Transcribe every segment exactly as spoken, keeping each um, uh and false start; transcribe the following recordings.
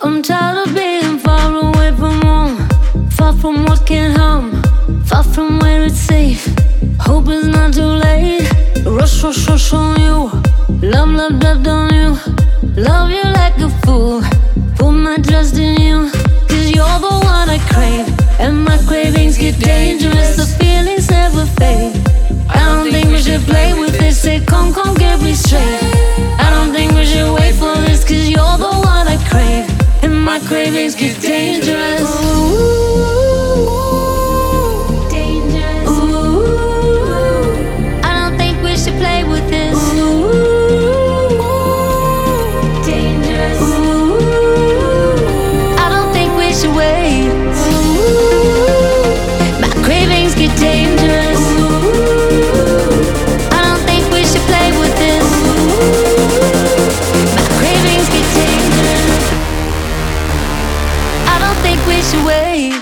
I'm tired of being far away from home, far from what can harm, far from where it's safe. Hope it's not too late. Rush, rush, rush on you. Love, love, love on you. Love you like a fool. Put my trust in you. Cause you're the one I crave. And my cravings get dangerous. The feelings never fade. I don't think we should play with this. Say come, come get me straight. I don't think we should wait for this. Cause you're the one I crave. And my cravings get dangerous. Ooh, dangerous. Ooh, I don't think we should play with this. Ooh, dangerous. Ooh, I don't think we should wait. Ooh, my cravings get dangerous. Ooh, I don't think we should play with this. Ooh, my cravings get dangerous. I don't think we should wait.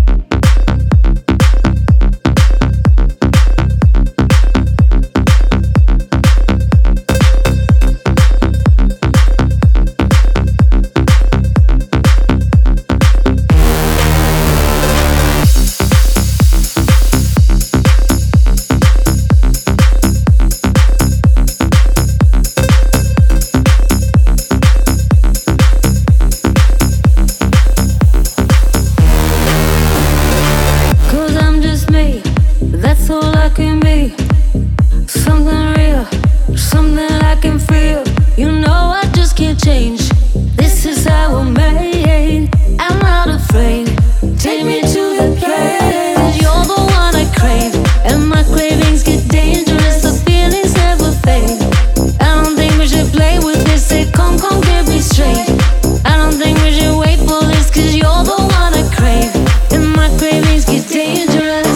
Cause I'm just me, that's all I can be. Something real, something I can feel. You know I just can't change. This is how I'm made. I'm not afraid. Take me to the place. Cause you're the one I crave. And my cravings get dangerous. The feelings never fade. I don't think we should play with this. Say come, come get me straight. I don't think we should wait for this. Cause you're the one I crave. And my cravings get dangerous.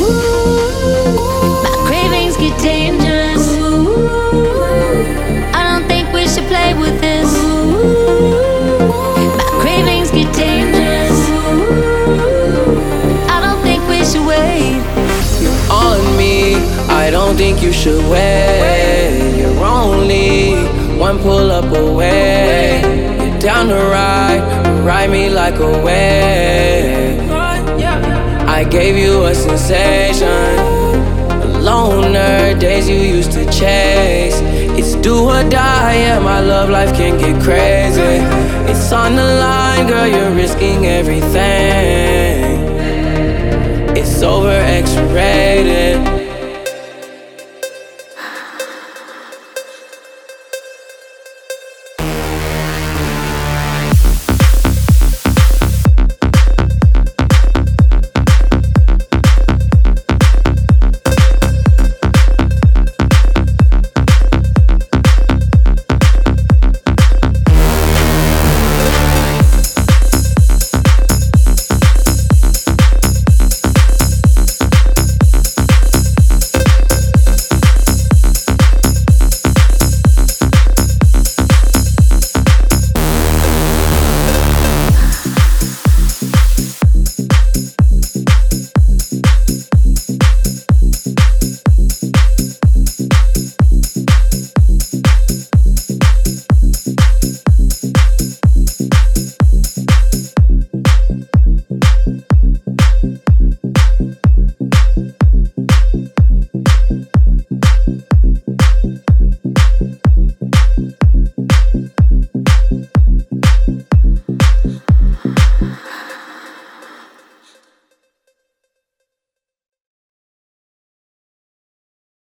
My cravings get dangerous. I don't think we should play with this. My cravings get dangerous. I don't think we should wait. You're on me, I don't think you should wait. You're only one pull up away. You're down to ride, ride me like a wave. I gave you a sensation, a loner, days you used to chase. It's do or die, yeah, my love life can get crazy. It's on the line, girl, you're risking everything. It's over X-ray.